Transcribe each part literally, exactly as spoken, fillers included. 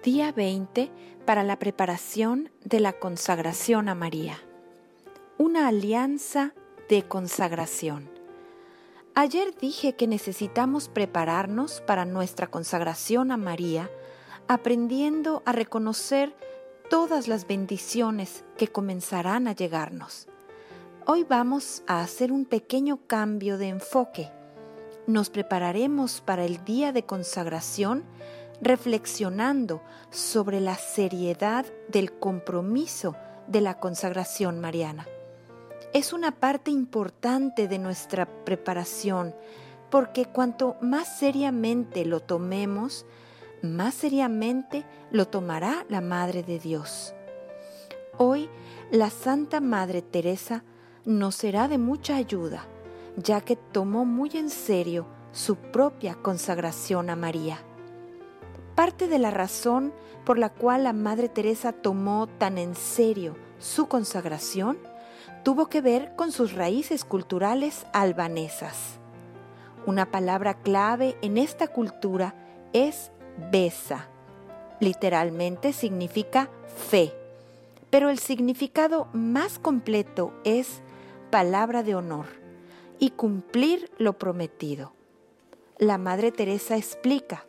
Día veinte para la preparación de la consagración a María. Una alianza de consagración. Ayer dije que necesitamos prepararnos para nuestra consagración a María, aprendiendo a reconocer todas las bendiciones que comenzarán a llegarnos. Hoy vamos a hacer un pequeño cambio de enfoque. Nos prepararemos para el día de consagración reflexionando sobre la seriedad del compromiso de la consagración mariana. Es una parte importante de nuestra preparación, porque cuanto más seriamente lo tomemos, más seriamente lo tomará la Madre de Dios. Hoy, la Santa Madre Teresa nos será de mucha ayuda, ya que tomó muy en serio su propia consagración a María. Parte de la razón por la cual la Madre Teresa tomó tan en serio su consagración tuvo que ver con sus raíces culturales albanesas. Una palabra clave en esta cultura es besa. Literalmente significa fe, pero el significado más completo es palabra de honor y cumplir lo prometido. La Madre Teresa explica: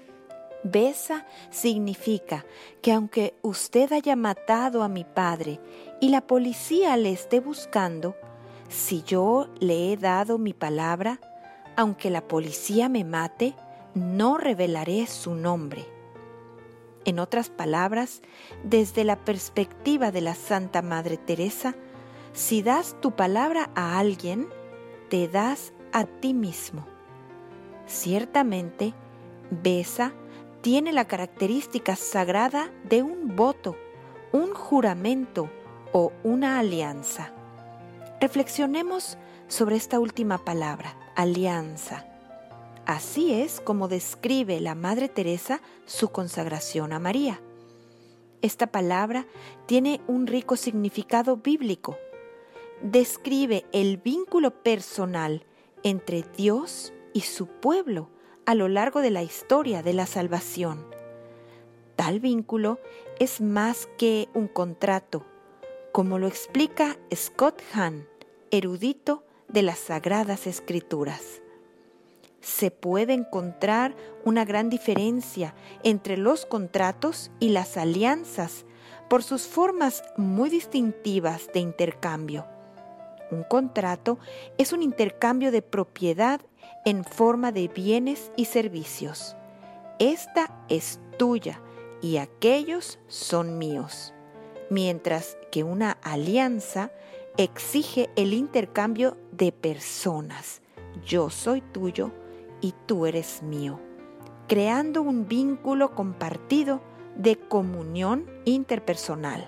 besa significa que aunque usted haya matado a mi padre y la policía le esté buscando, si yo le he dado mi palabra, aunque la policía me mate, no revelaré su nombre. En otras palabras, desde la perspectiva de la Santa Madre Teresa, si das tu palabra a alguien, te das a ti mismo. Ciertamente, besa tiene la característica sagrada de un voto, un juramento o una alianza. Reflexionemos sobre esta última palabra, alianza. Así es como describe la Madre Teresa su consagración a María. Esta palabra tiene un rico significado bíblico. Describe el vínculo personal entre Dios y su pueblo a lo largo de la historia de la salvación. Tal vínculo es más que un contrato, como lo explica Scott Hahn, erudito de las Sagradas Escrituras. Se puede encontrar una gran diferencia entre los contratos y las alianzas por sus formas muy distintivas de intercambio. Un contrato es un intercambio de propiedad en forma de bienes y servicios. Esta es tuya y aquellos son míos. Mientras que una alianza exige el intercambio de personas. Yo soy tuyo y tú eres mío, creando un vínculo compartido de comunión interpersonal.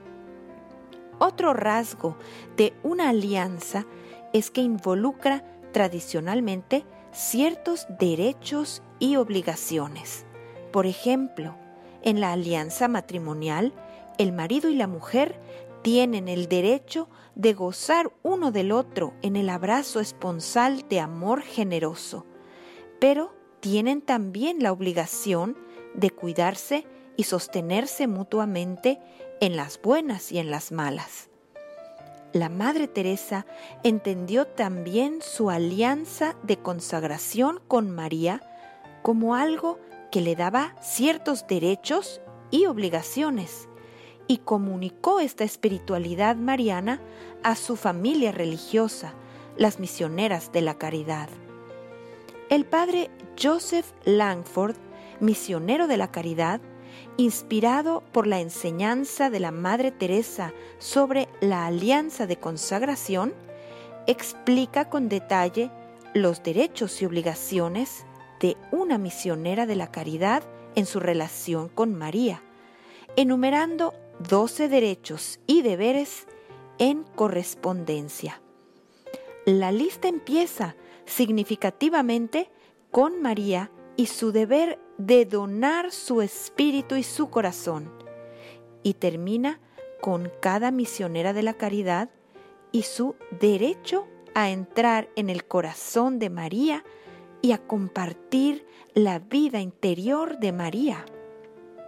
Otro rasgo de una alianza es que involucra tradicionalmente ciertos derechos y obligaciones. Por ejemplo, en la alianza matrimonial, el marido y la mujer tienen el derecho de gozar uno del otro en el abrazo esponsal de amor generoso, pero tienen también la obligación de cuidarse y sostenerse mutuamente en las buenas y en las malas. La Madre Teresa entendió también su alianza de consagración con María como algo que le daba ciertos derechos y obligaciones, y comunicó esta espiritualidad mariana a su familia religiosa, las misioneras de la caridad. El padre Joseph Langford, misionero de la caridad, inspirado por la enseñanza de la Madre Teresa sobre la alianza de consagración, explica con detalle los derechos y obligaciones de una misionera de la caridad en su relación con María, enumerando doce derechos y deberes en correspondencia. La lista empieza significativamente con María y su deber de donar su espíritu y su corazón, y termina con cada misionera de la caridad y su derecho a entrar en el corazón de María y a compartir la vida interior de María.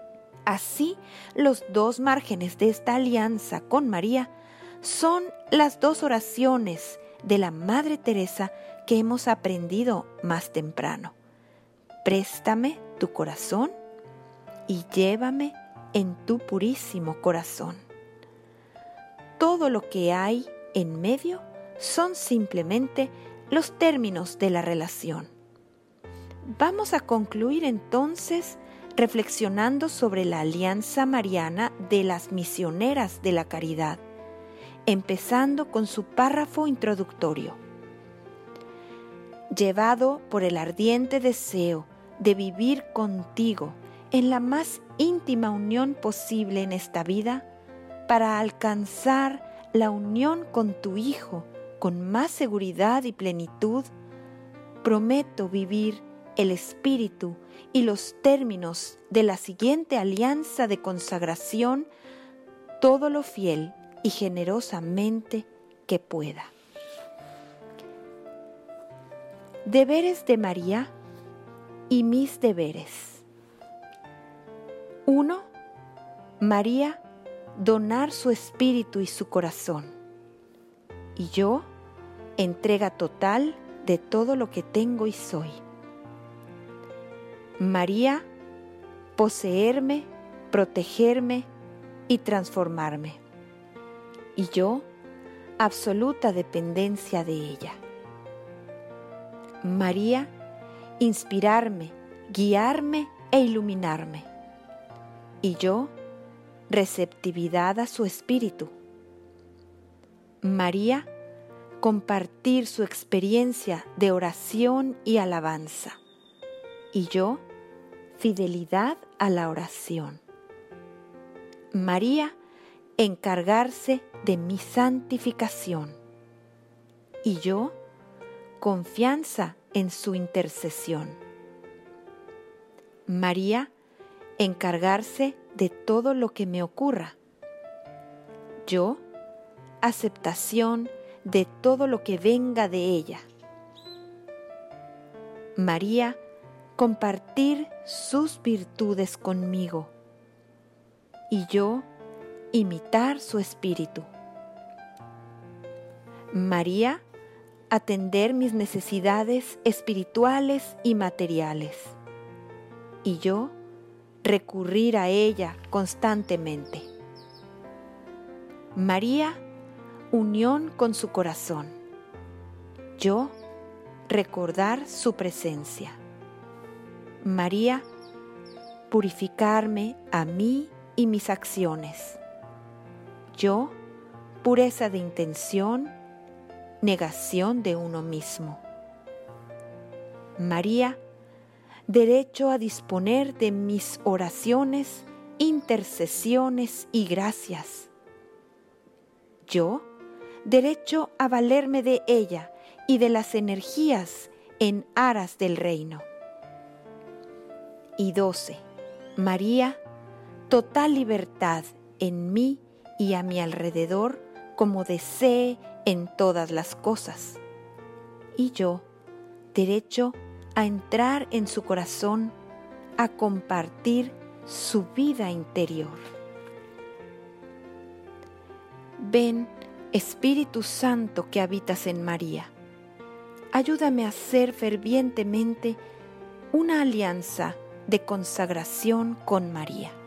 Así, los dos márgenes de esta alianza con María son las dos oraciones de la Madre Teresa que hemos aprendido más temprano. Préstame tu corazón y llévame en tu purísimo corazón. Todo lo que hay en medio son simplemente los términos de la relación. Vamos a concluir entonces reflexionando sobre la alianza mariana de las misioneras de la caridad, empezando con su párrafo introductorio. Llevado por el ardiente deseo de vivir contigo en la más íntima unión posible en esta vida, para alcanzar la unión con tu Hijo con más seguridad y plenitud, prometo vivir el espíritu y los términos de la siguiente alianza de consagración todo lo fiel y generosamente que pueda. Deberes de María y mis deberes. uno. María donar su espíritu y su corazón. Y yo, entrega total de todo lo que tengo y soy. María, poseerme, protegerme y transformarme. Y yo, absoluta dependencia de ella. María, inspirarme, guiarme e iluminarme. Y yo, receptividad a su espíritu. María, compartir su experiencia de oración y alabanza. Y yo, fidelidad a la oración. María, encargarse de mi santificación. Y yo, confianza en su intercesión. María, encargarse de todo lo que me ocurra. Yo, aceptación de todo lo que venga de ella. María, compartir sus virtudes conmigo. Y yo, imitar su espíritu. María, atender mis necesidades espirituales y materiales. Y yo, recurrir a ella constantemente. María, unión con su corazón. Yo, recordar su presencia. María, purificarme a mí y mis acciones. Yo, pureza de intención, negación de uno mismo. María, derecho a disponer de mis oraciones, intercesiones y gracias. Yo, derecho a valerme de ella y de las energías en aras del reino. Y doce. María, total libertad en mí y a mi alrededor como desee en todas las cosas. Y yo, derecho a entrar en su corazón, a compartir su vida interior. Ven, Espíritu Santo que habitas en María, ayúdame a hacer fervientemente una alianza de consagración con María.